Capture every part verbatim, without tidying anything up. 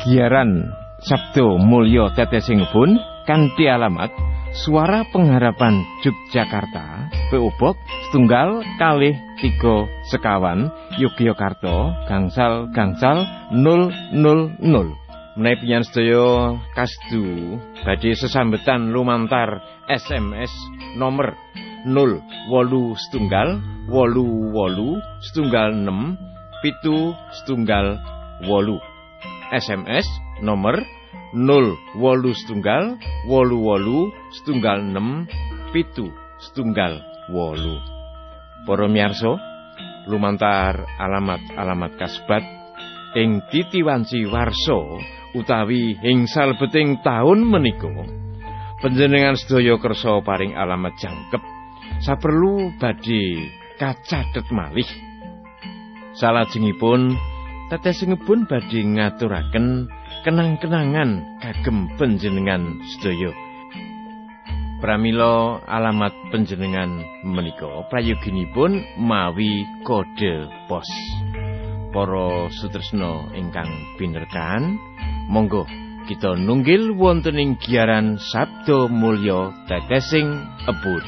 Giaran Sabdo Mulya Tetesing Kebon kanthi alamat Suara Pengharapan Yogyakarta, P O Box setunggal kalih tiga sekawan Yogyakarta gangsal-gangsal nol nol nol. Menawi pinjen sedaya kasdu badhe sesambetan lumantar S M S nomor nol wolu setunggal wolu wolu setunggal enam pitu setunggal wolu. S M S nomor nol wolu setunggal wolu wolu setunggal enam pitu setunggal wolu. Para miyarsa, lumantar alamat-alamat kasebat ing titiwanci warsa utawi ing salebeting taun menika panjenengan sedaya kersa paring alamat jangkep saperlu badhe kacathet malih. Salajengipun tetesingipun badhe ngaturaken kenang-kenangan kagem panjenengan sedaya. Pramila alamat panjenengan menika prayoginipun mawi kode pos. Para sutresna ingkang pinerkan, monggo kita nunggil wonten ing giaran Sabdo Mulya Tetesing Kebon.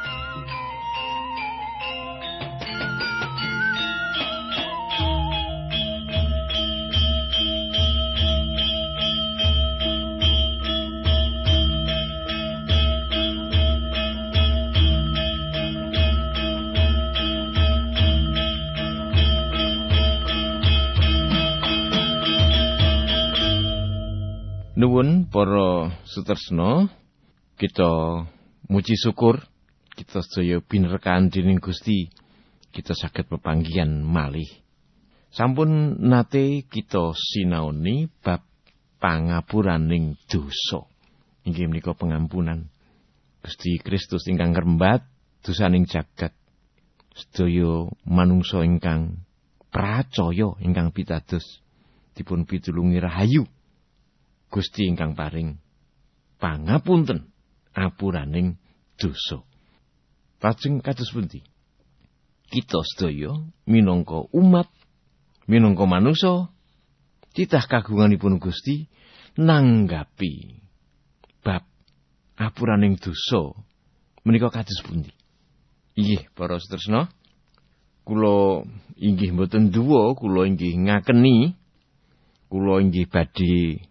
Nuwun para sutresna, kita muji syukur kita sedaya binerkan dening Gusti kita saged pepanggihan malih. Sampun nate kita sinaoni bab pangapuraning dosa. Inggih menika pengampunan Gusti Kristus ingkang ngrembat dosaning jagat. Sedaya manungsa ingkang pracaya ingkang pitados dipun pitulungi rahayu Gusti ingkang paring pangapunten apuraning dosa. Lajeng kados pundi? Kita sedaya minangka umat, minangka manungsa titah kagunganipun Gusti nanggapi bab apuraning dosa menika kados pundi? Inggih para sutresna, kula inggih mboten duwa, kula inggih ngakeni, kula inggih badhe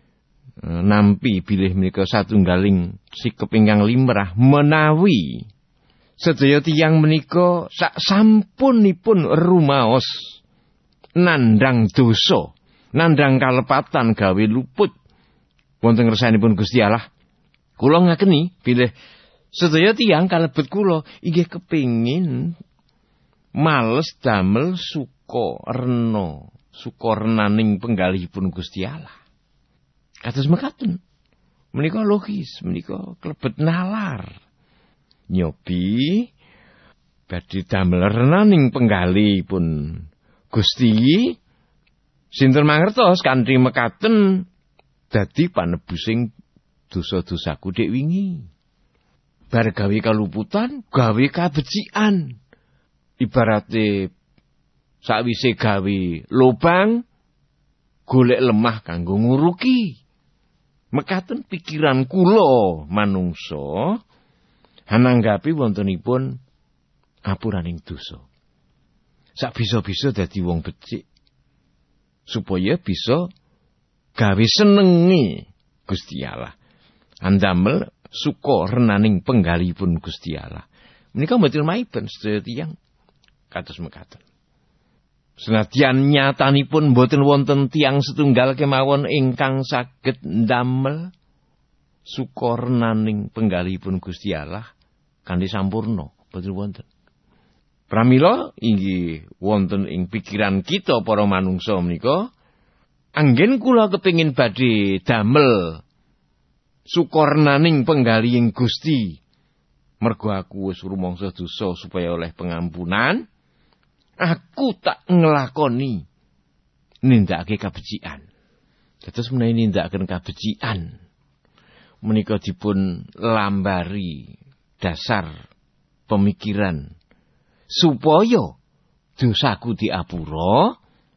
nampi bilih menika satunggaling sikep ingkang limrah menawi sedaya tiyang menika sak sampunipun rumaos nandhang dosa, nandhang kalepatan gawe luput wonten ngersanipun Gusti Allah. Kula ngakeni bilih sedaya tiyang kalebet kula inggih kepingin males damel suka rena, suka renaning penggalihipun Gusti Allah. Kados mekaten. Menika logis, menika klebet nalar. Nyobi badhe damel renaning penggalihipun Gusti sinten mangertos kanthi mekaten dadi panebusing dosa-dosaku dek wingi. Bar gawe kaluputan, gawe kabecikan. Ibarate sakwise gawe lobang golek lemah kanggo nguruki. Mekaten pikiran kula manungsa hananggapi wontenipun apuraning dosa. Sak bisa-bisa dadi wong becik supaya bisa gawe senengi Gusti Allah. Andamel suka renaning penggalihipun Gusti Allah. Menika mboten maiben sedaya tiyang kados mekaten. Senadyan nyatanipun boten wonten tiyang setunggal kemawon ingkang saged ndamel suka renaning penggalihipun Gusti Allah kanthi sampurna, boten wonten. Pramila inggih wonten ing pikiran kita para manungsa menika anggen kula kepingin badhe damel suka renaning penggalihing Gusti mergo aku wis rumangsa dosa supaya oleh pengampunan. Aku tak ngelakoni nindakake kabecikan. Dados menawi nindakaken kabecikan menika dipun lambari dasar pemikiran supaya dosaku diapura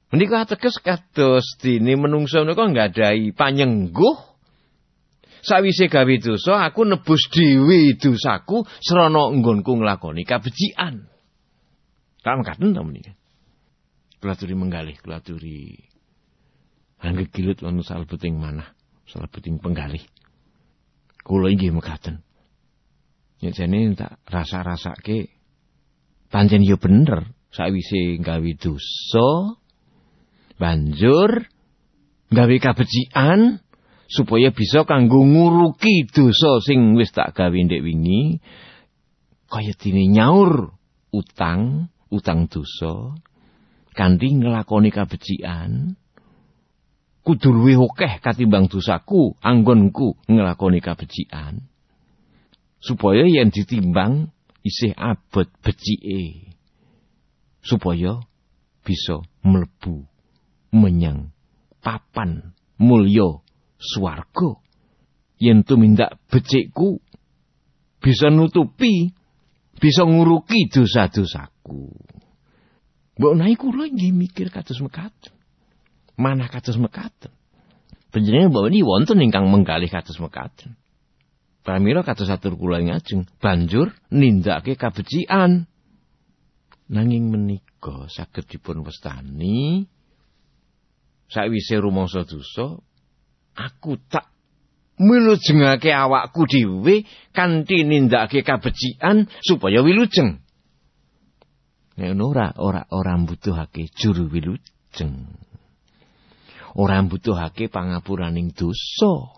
Menika ateges kados dene menungsa menika nggadahi panyengguh. Sawise gawe dosa aku nebus dhewe dosaku srana nggonku nglakoni kabecikan. Tak mekaten ta menika. Kula aturi menggalih, kula aturi anggegilut wonten salebeting manah, salebeting penggalih. Kula inggih mekaten. Yen jane tak rasa-rasake pancen ya bener sawise gawe dosa banjur gawe kabecikan supaya bisa kanggo nguruki dosa sing wis tak gawe ndek wingi kaya dene nyaur utang, utang dosa kanthi nglakoni kabecikan kudu luwih akeh katimbang dosaku anggonku nglakoni kabecikan supaya yen ditimbang isih abot becike supaya bisa mlebu menyang papan mulya swarga. Yen tumindak becikku bisa nutupi, bisa nguruki dosa-dosaku. Mbok naik kula nggih mikir kados mekaten. Manah kados mekaten. Panjenengan mbok niki wonten ingkang menggalih kados mekaten. Pramila kados atur kula ngajeng banjur nindakake kabecikan. Nanging menika saged dipun wastani sawise rumangsa dosa aku tak wilujengake awakku dhewe kanthi nindakake kabecikan supaya wilujeng. Nek ora ora ora mbutuhake juru wilujeng. Ora mbutuhake pangapuraning dosa.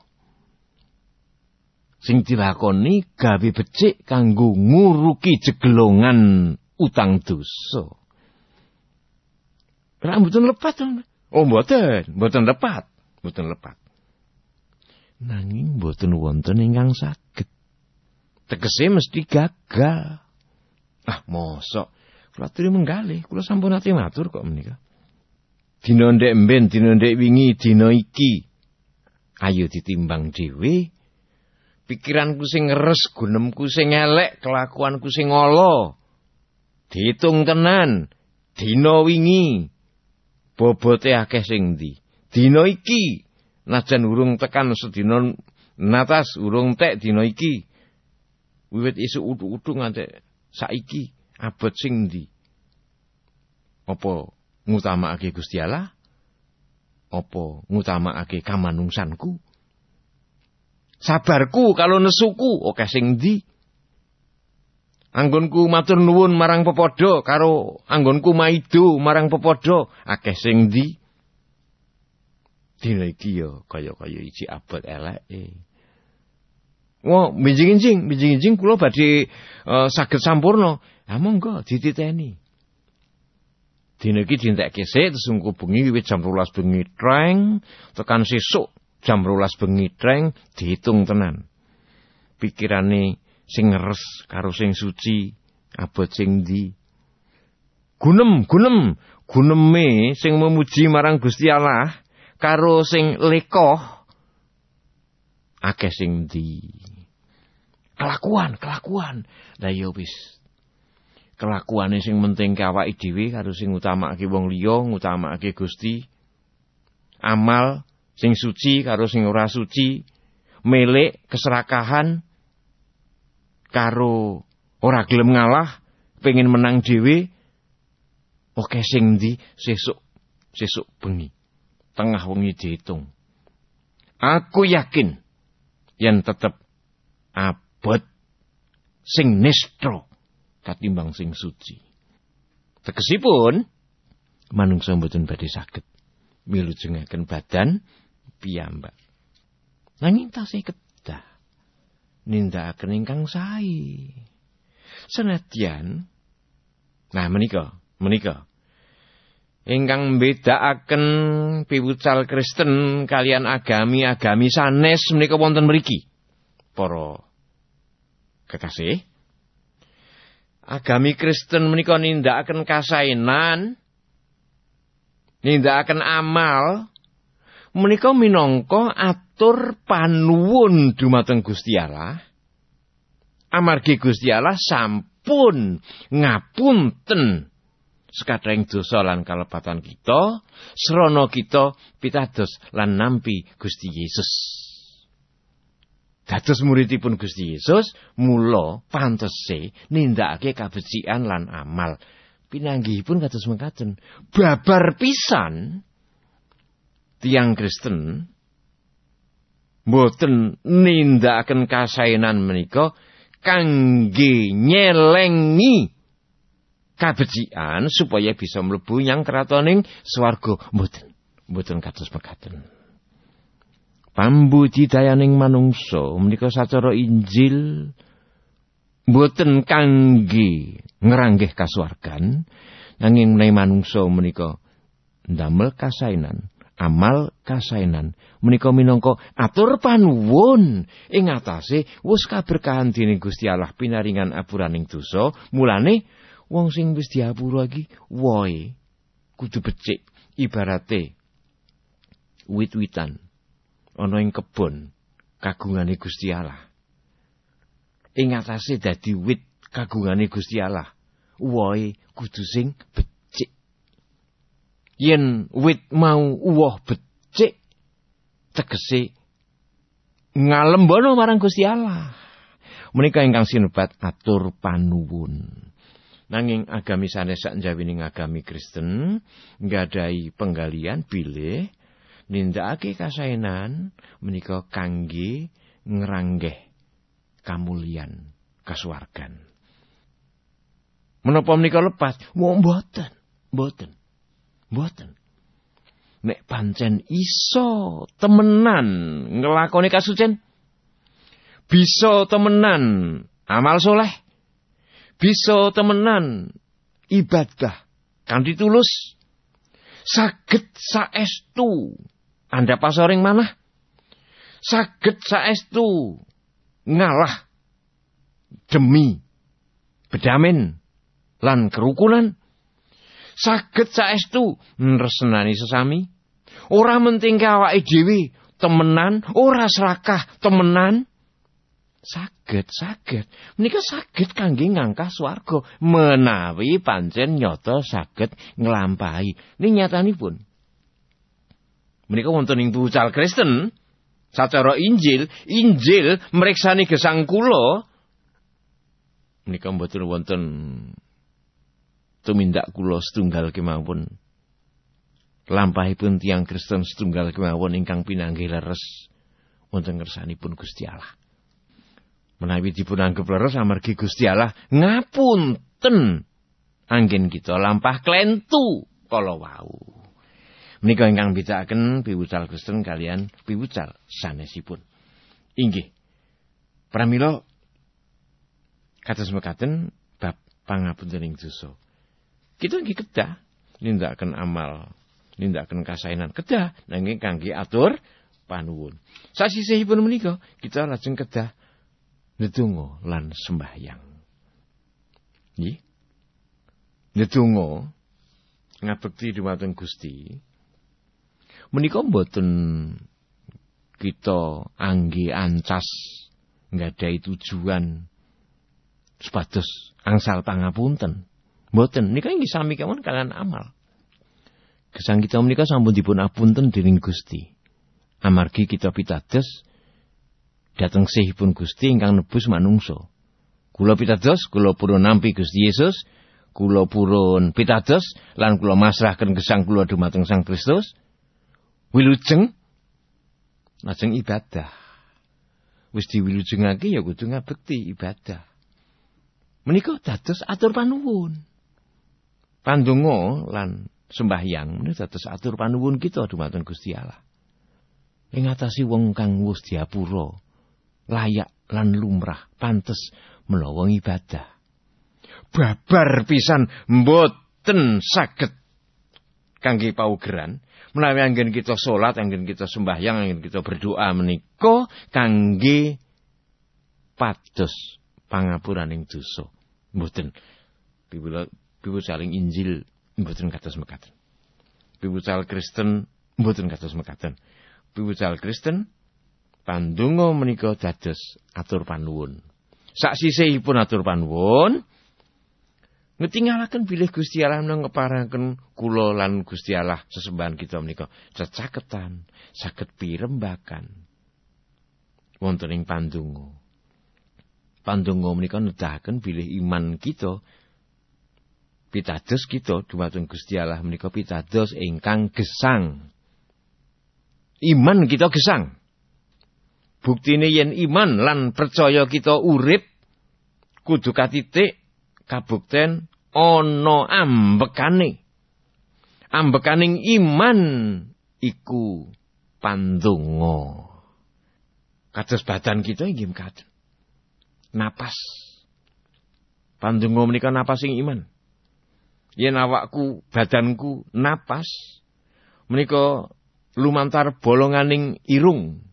Sing dilakoni gawe becik kanggo nguruki jegelongan utang dosa. Ora mboten lepat to. Oh mboten, mboten lepat, mboten lepat. Nanging mboten wonten ingkang saged. Tegese mesti gagal. Ah, mosok kula aturi menggalih, kula sampun ate matur kok menika. Dina ndek mben, dina ndek wingi, dina iki. Ayo ditimbang dhewe. Pikiranku sing ngeres, gunemku sing elek, kelakuanku sing ala. Diitung tenan. Dina wingi bobote akeh sing ndi. Dina iki najan urung tekan sedina natas urung tek dina iki. Wiwit isuk utuk-utuk nganti saiki abot sing ndi. Apa ngutamakake Gusti Allah? Apa ngutamakake kamanungsanku? Sabarku kalau nesuku akeh sing ndi. Anggonku matur nuwun marang pepadha karo anggonku maido marang pepadha akeh sing ndi. Dina iki ya kaya-kaya iki abot eleke. Wah, binjing-binjing, binjing-binjing kula badhe uh, saged sampurna. Ha monggo dititeni. Dina iki dientekke sik tesungku bengi wiwit jam rolas bengi treng tekan sesuk jam rolas bengi treng diitung tenan. Pikirane sing ngeres karo sing suci abot sing ndi. Gunem, gunem, guneme sing memuji marang Gusti Allah karo sing lekoh akeh sing ndi. Kelakuan, kelakuan. Lah ya wis. Kelakuane sing penting ke awake dhewe karo sing utamakake wong liya, ngutamakake Gusti. Amal sing suci karo sing ora suci, melek keserakahan karo ora gelem ngalah, pengen menang dhewe. Oke sing ndi sesuk sesuk bengi. Tengah wengi diitung. Aku yakin yen tetep abot sing nistro katimbang sing suci. Tegesipun manungsa mboten badhe saged milujengaken badan piyambak. Nanging tasih kedah nindakaken ingkang sae. Senadyan nah menika, menika ingkang mbedakaken piwucal Kristen kalian agami-agami sanes menika wonten mriki. Para kekasih, agami Kristen menika nindakaken kasaenan, nindakaken amal menika minangka atur panuwun dumateng Gusti Allah. Amargi Gusti Allah sampun ngapunten sekathahing dosa lan kalepatan kita, srana kita pitados lan nampi Gusti Yesus. Dados muridipun Gusti Yesus, mula pantese nindakake kabecikan lan amal. Pinanggihipun kados mekaten. Babar pisan tiyang Kristen boten nindakaken kasaenan menika kangge nyelengi kabecikan supaya bisa mlebu nyang kratoning swarga. Mboten, mboten kados mekaten. Pambudidayaning manungsa menika sacara Injil mboten kangge ngranggeh kasuwargan, nanging menawi manungsa menika ndamel kasaenan, amal kasaenan menika minangka atur panuwun ing atase wis kaberkahan dening Gusti Allah pinaringan apuraning dosa. Mulane wong sing wis diapura iki wohe kudu becik, ibarate wit-witan ana ing kebon kagungane Gusti Allah. Ing atase dadi wit kagungane Gusti Allah, wohe kudu sing becik. Yen wit mau uwoh becik, tegese ngalembono marang Gusti Allah. Menika ingkang sinebat atur panuwun. Nanging agami sanes sak njawining agami Kristen nggadahi penggalian bilih nindakake kasaenan menika kangge ngranggeh kamulyan kasuwargan. Menapa menika lepas? Wong mboten, mboten. Mboten. Nek pancen iso temenan nglakoni kasucen, bisa temenan amal soleh, bisa temenan ibadah kanthi tulus, saged saestu anda pasoring manah, saged saestu ngalah demi bedamin lan kerukunan, saged saestu nresnani sesami, ora mentingke awake dhewe temenan, ora serakah temenan. Saged, saged. Menika saged kangge ngangkah swarga menawi pancen nyata saged nglampahi. Ning nyatanipun menika wonten ing pucal Kristen sacara Injil, Injil mreksani gesang kula menika mboten wonten tumindak kula setunggal kemawon. Lampahipun tiyang Kristen setunggal kemawon ingkang pinanggih leres wonten ngersanipun Gusti Allah. Menawi dipun anggep leres amargi Gusti Allah ngapunten anggen kita lampah klentu kala wau. Menika ingkang bicakaken piwucal Kristen kalian piwucal sanesipun. Inggih. Pramila kados mekaten bab pangapuntening dosa. Kita nggih kedah nindakaken amal, nindakaken kasaenan kedah nanging kangge atur panuwun. Sasisihipun menika kita lajeng kedah ndedonga lan sembahyang. Nggih. Ndedonga ngabekti dhumateng Gusti. Menika mboten kita angge ancas nggadahi tujuan supados angsal pangapunten. Mboten, nika inggih sami kemawon kalian amal. Gesang kita menika sampun dipun apunten dening Gusti. Amargi kita pitados dhateng sihipun Gusti ingkang nebus manungsa. Kula pitados, kula purun nampi Gusti Yesus, kula purun pitados lan kula masrahaken gesang kula dhumateng Sang Kristus. Wilujeng lajeng ibadah. Wis diwilujengake ya kudu ngabekti ibadah. Menika dados atur panuwun. Pandonga lan sembahyang menika dados atur panuwun kita dhumateng Gusti Allah. Ing atase wong kang wis diapura, layak lan lumrah pantes menawa ibadah. Babar pisan mboten saged kangge paugeran. Menawi anggen kita salat, anggen kita sembahyang, anggen kita berdoa menika kangge pados pangapuraning dosa. Mboten. Piwucaling Injil mboten kados mekaten. Piwucal Kristen mboten kados mekaten. Piwucal Kristen pandonga menika dados atur panuwun. Sak sisihipun atur panuwun Ngetingalaken bilih Gusti Allah ngeparaken kula lan Gusti Allah sesembahan kita menika cecaketan, saged pirembakan wonten ing pandonga. Pandonga menika nedahaken bilih iman kita pitados kita dhumateng Gusti Allah menika pitados ingkang gesang. Iman kita gesang. Buktine yen iman lan percaya kita urip kudu katitik kabukten ana ambekane. Ambekaning iman iku pandonga. Kados badan kita inggih mekaten. Napas. Pandonga menika napasing iman. Yen awakku, badanku napas menika lumantar bolonganing irung.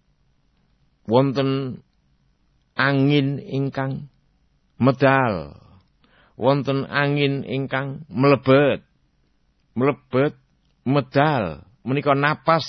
Wonten angin ingkang medal. Wonten angin ingkang mlebet. Mlebet medal menika napas.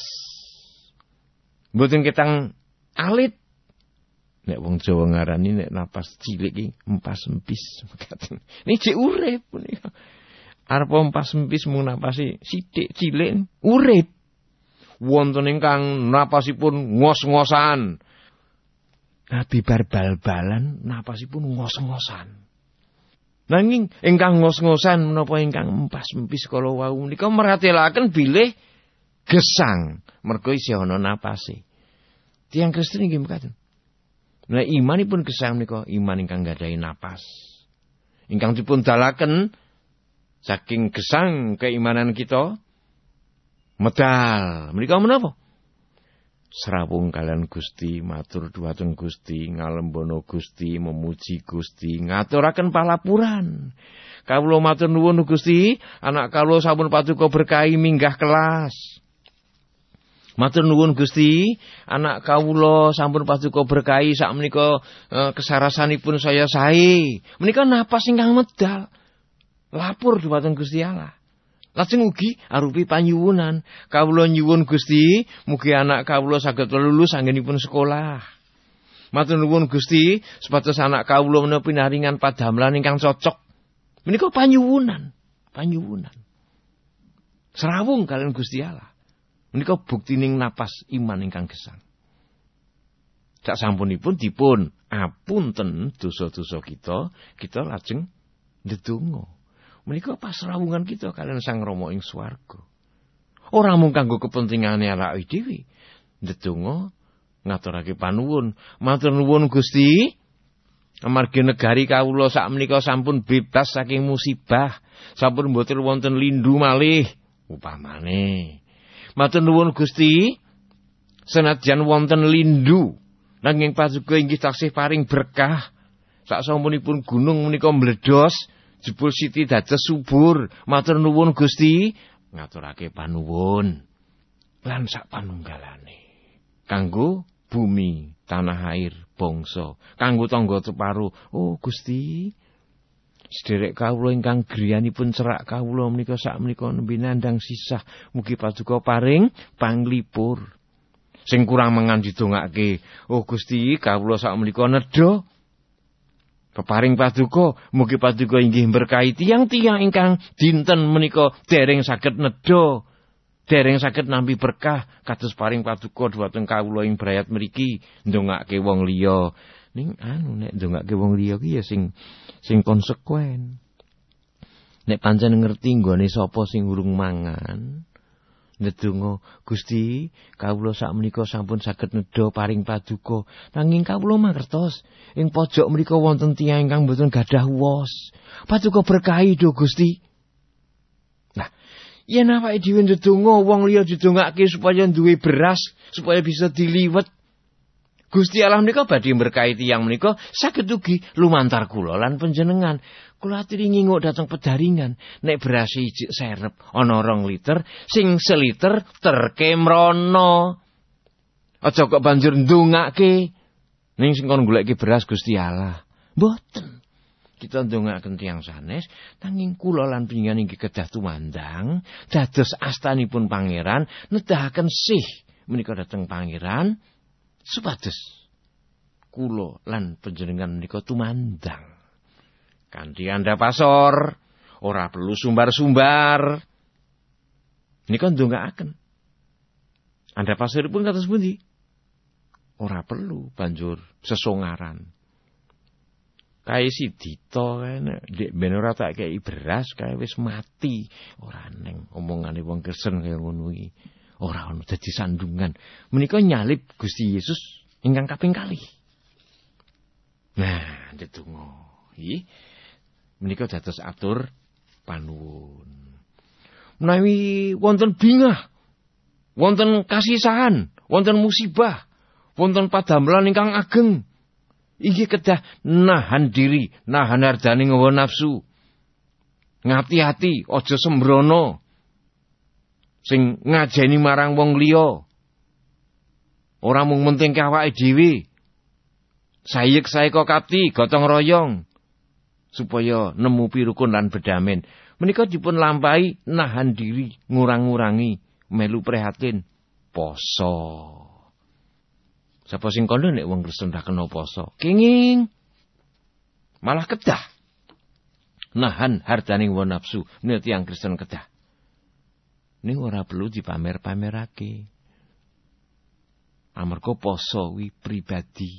Mboten ketang alit. Nek wong Jawa ngarani nek napas cilik iki empas empis. Ini cek urip punika. Arep empas empis mung napasi sithik cilik urip. Wonten ingkang napasipun ngos-ngosan. Nabi bar bal-balan napasipun ngos-ngosan. Nanging ingkang ngos-ngosan menapa ingkang empas empis kala wau menika meratelaken bilih gesang merga isih ana napase. Tiyang Kristen inggih mekaten. Nah imanipun gesang menika iman ingkang gadhahi napas. Ingkang dipun dalaken saking gesang keimanan kita medal. Menika menapa? Srawung kalian Gusti, matur dhumateng Gusti, ngalembono Gusti, memuji Gusti, ngaturaken palapuran. Kawula matur nuwun Gusti, anak kawula sampun paduka berkahi minggah kelas. Matur nuwun Gusti, anak kawula sampun paduka berkahi sakmenika eh, kesarasanipun saya sae. Menika napas ingkang medal. Lapur dhumateng Gusti Allah. Lajeng ugi arupi panyuwunan. Kawula nyuwun Gusti, mugi anak kawula saged lulus anggenipun sekolah. Matur nuwun Gusti, supados anak kawula menawi pinaringan padamelan ingkang cocok. Menika panyuwunan, panyuwunan. Srawung kalian Gusti Allah. Menika buktining napas iman ingkang gesang. Sak sampunipun dipun apunten dosa-dosa kita, kita lajeng ndedonga. Menika pasrawungan kita kalian Sang Rama ing swarga. Ora mung kanggo kepentingane awake dhewe. Ndedonga ngaturake panuwun, matur nuwun Gusti. Amargi negari kawula sakmenika sampun bebas saking musibah, sampun mboten wonten lindu malih upamane. Matur nuwun Gusti, senadyan wonten lindu, nanging paduka inggih taksih paring berkah. Saksampunipun gunung menika mledos, jebul siti dados subur. Matur nuwun Gusti, ngaturake panuwun lan sak panunggalane kanggo bumi, tanah air, bangsa, kanggo tangga teparo. Oh Gusti, sederek kawula ingkang griyanipun cerak kawula menika sakmenika nembe nandhang sisah, mugi paduka paring panglipur. Sing kurang mangan didongake, oh Gusti, kawula sakmenika nedha. Peparing paduka, mugi paduka inggih berkahi tiyang-tiyang ingkang dinten menika dereng saged nedha. Dereng saged nampi berkah kados paring paduka dhumateng kawula ing brayat mriki ndongake wong liya. Ning anu nek ndongake wong liya ki ya sing sing konsekuen. Nek pancen ngerti nggone sapa sing urung mangan, ndedonga Gusti, kawula sakmenika sampun saged nedha paring paduka. Nanging kawula mangertos ing pojok mriku wonten tiyang ingkang boten gadah wos. Paduka berkahi do Gusti. Yen awake dhewe ndedonga wong liya didongake supaya duwe beras, supaya bisa diliwet. Gusti Allah menika badhe berkahi tiyang menika saged ugi lumantar kula lan panjenengan. Kula aturi nginguk dhateng pedaringan, nek beras ijik serep ana rong liter, sing seliter terke mrono. Aja kok banjur ndongake ning sing kon goleki beras Gusti Allah. Mboten. Kita ndongaaken tiyang sanes, nanging kula lan panjenengan inggih kedah tumandang dados astanipun pangeran, nedahaken sih menika dhateng pangeran supados kula lan panjenengan menika tumandang kanthi andhapasor, ora perlu sumbar-sumbar. Nika ndongaaken. Andhapasiripun kados pundi? Ora perlu banjur sesongaran. Kae Sidita kae nek ndek ben ora tak kei beras kae wis mati. Ora neng omongane wong Kristen kaya ngono iki. Ora ono dadi sandungan. Menika nyalip Gusti Yesus ingkang kaping kalih. Nah, ndedonga. Nggih. Menika dados atur panuwun. Menawi wonten bingah, wonten kasisahan, wonten musibah, wonten padamelan ingkang ageng, inggih kedah nahan diri, nahan hardane hawa nafsu. Ngati-ati, aja sembrono. Sing ngajeni marang wong liya. Ora mung mentingke awake dhewe. Sayek saeka kapti, gotong royong supaya nemu pirukun lan bedamen. Menika dipun lampahi nahan diri, ngurang-ngurangi, melu prihatin poso. Sapa sing kandha nek wong Kristen ora kena poso, kenging malah kedah. Nahan hartane hawa nafsu, menika tiyang Kristen kedah. Ning ora perlu dipamer-pamerake. Amarga poso kuwi pribadi.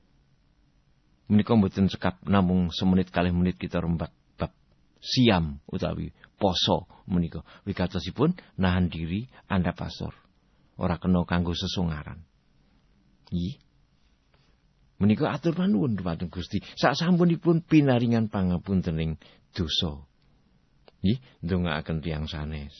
Menika mboten sekap namung semenit kalih menit kita rembak bab siam utawi poso menika. Wigatosipun nahan diri andhapasor. Ora kena kanggo sesunggaran. Nggih. Menika atur panuwun dhumateng Gusti. Saksampunipun pinaringan pangapuntening dosa. Nggih, ndongaaken tiyang sanes.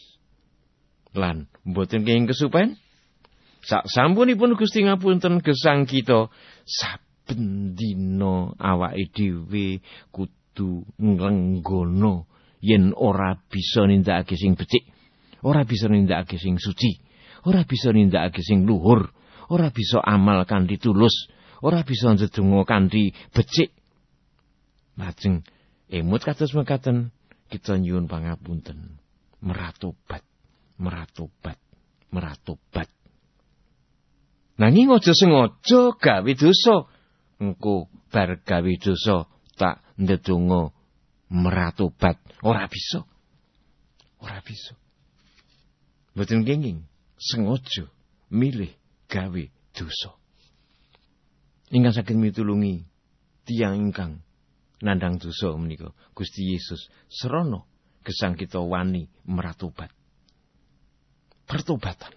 Lan mboten kenging kesupen. Saksampunipun Gusti ngapunten gesang kita, saben dina awake dhewe kudu nglenggono yen ora bisa nindakake sing becik, ora bisa nindakake sing suci, ora bisa nindakake sing luhur, ora bisa amal kanthi tulus, ora bisa ndedonga kanthi becik. Lajeng emut kados mekaten kita nyuwun pangapunten, meratobat, meratobat, meratobat. Nanging aja sengaja gawe dosa. Engko bar gawe dosa tak ndedonga meratobat. Ora bisa. Ora bisa. Mboten kenging sengaja milih gawe dosa. Ingkang saged mitulungi tiyang ingkang nandhang dosa menika Gusti Yesus serana gesang kita wani meratobat. Pertobatan.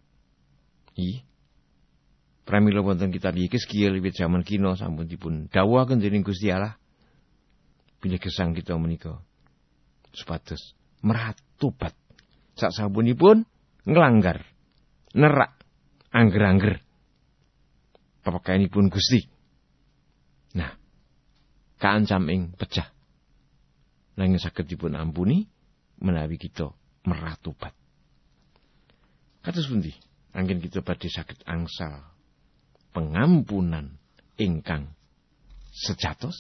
Iya. Pramila wonten kitab iki sekiel wiwit jaman kina sampun dipun dawuhaken dening Gusti Allah. Bilih gesang kita menika supados meratobat. Saksampunipun nglanggar, nerak, angger-angger pepekainipun Gusti. Nah, kaancam ing pecah. Nanging saged dipun ampuni menawi kita meratobat. Kados pundi anggen kita badhe saged angsal pengampunan ingkang sejatos?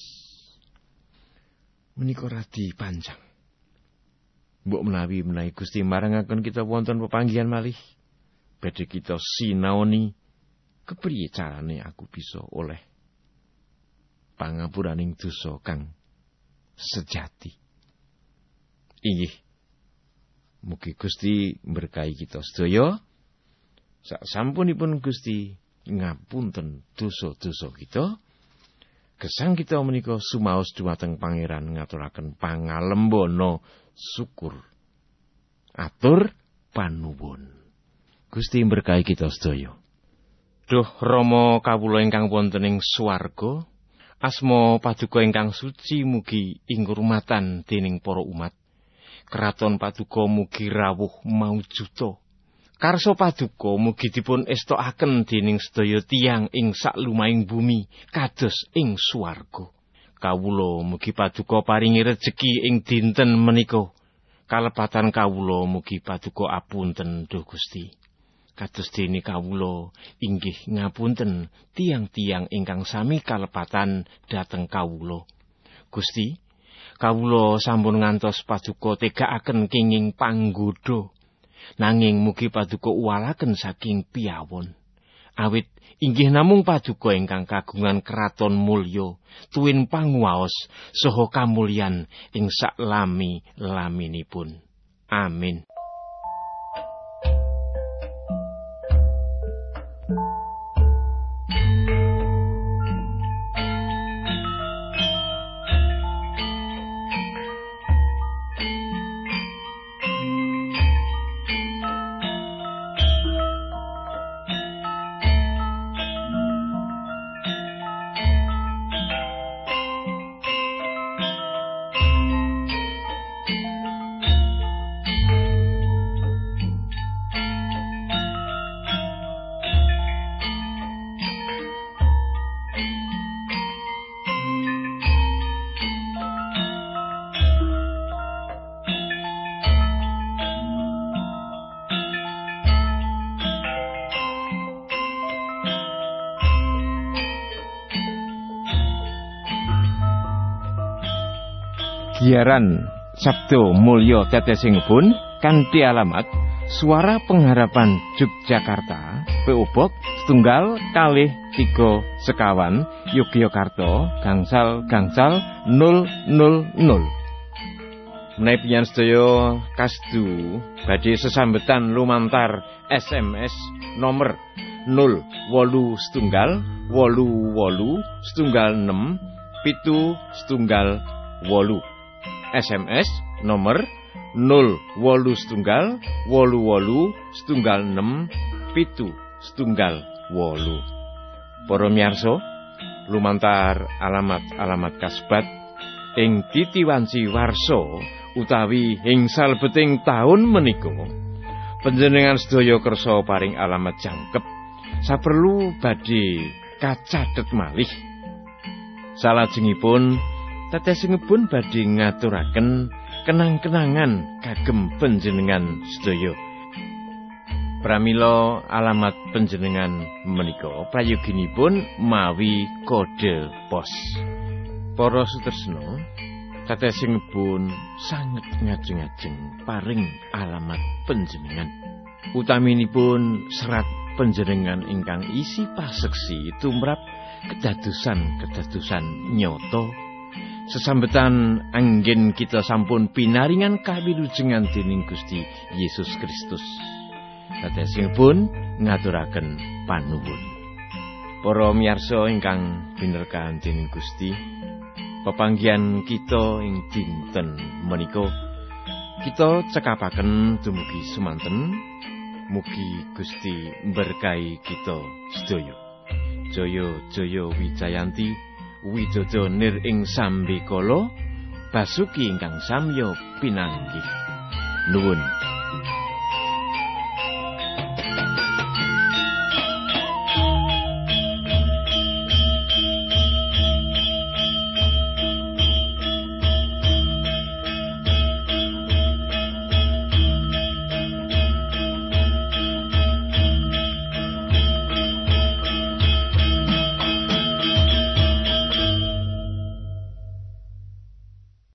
Menika radi panjang. Mbok menawi menawi Gusti marangaken kita wonten pepanggihan malih, badhe kita sinaoni kepriye carane aku bisa oleh pangapuraning dosa kang sejati. Inggih. Mugi Gusti berkahi kita sedaya. Saksampunipun Gusti ngapunten dosa-dosa kita, gesang kita menika sumaos dhumateng Pangeran ngaturaken pangalembana syukur. Atur panuwun. Gusti berkahi kita sedaya. Duh Rama kawula ingkang wonten ing swarga, asma paduka ingkang suci mugi inghurmatan dening para umat. Kraton paduka mugi rawuh maujuda. Karso paduka mugi dipun estokaken dening sedaya tiyang ing saklumahing bumi kados ing swarga. Kawula mugi paduka paringi rejeki ing dinten menika. Kalepatan kawula mugi paduka apunten Duh Gusti. Kados dene kawula inggih ngapunten tiyang-tiyang ingkang sami kalepatan dhateng kawula. Gusti, kawula sampun ngantos paduka tegakaken kenging panggoda. Nanging mugi paduka uwalaken saking piyawon. Awit inggih namung paduka ingkang kagungan kraton mulya, tuwin panguwaos saha kamulyan ing saklami-laminipun. Amin. Giaran Sabdo Mulya tetesingipun kanthi alamat Suara Pengharapan Yogyakarta, P O Box setunggal kalih tiga sekawan Yogyakarta gangsal-gangsal nol nol nol. Menawi panjenengan sedaya kasdu badhe sesambetan lumantar S M S nomor nol wolu setunggal wolu wolu setunggal enem pitu setunggal wolu. S M S nomor nol wolu setunggal wolu wolu setunggal enem pitu setunggal wolu. Para miyarsa, lumantar alamat-alamat kasebat ing titiwanci warsa utawi ing salebeting taun menika, panjenengan sedaya kersa paring alamat jangkep saperlu badhe kacathet malih. Salajengipun tetesingipun badhe ngaturaken kenang-kenangan kagem panjenengan sedaya. Pramila alamat panjenengan menika prayoginipun mawi kode pos. Para sutresna, tetesingipun sanget ngajeng-ajeng paring alamat panjenengan. Utaminipun serat panjenengan ingkang isi paseksi tumrap kedadosan-kedadosan nyata. Sesambetan anggen kita sampun pinaringan kawilujengan dening Gusti Yesus Kristus. Tetesipun ngaturaken panuwun. Para miyarsa ingkang binerkahan dening Gusti, pepanggihan kita ing dinten menika kita cekapaken dumugi semanten. Mugi Gusti berkahi kita sedaya. Jaya jaya Wijayanti, widodo nir ing sambikala, basuki ingkang samya pinanggih. Nuwun.